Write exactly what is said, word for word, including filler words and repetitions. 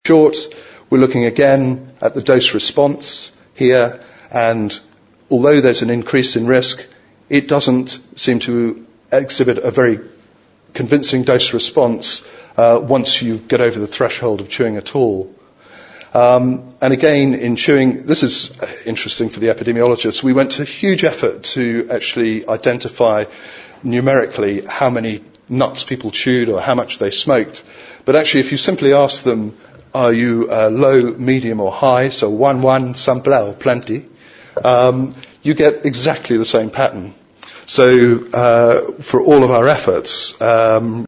short, we're looking again at the dose response here, and although there's an increase in risk, it doesn't seem to exhibit a very convincing dose response uh, once you get over the threshold of chewing at all. Um, and again, in chewing, this is interesting for the epidemiologists, we went to huge effort to actually identify numerically how many nuts people chewed or how much they smoked. But actually, if you simply ask them, are you uh, low, medium or high, so one, one, simple or plenty, um, you get exactly the same pattern. So uh, for all of our efforts, um,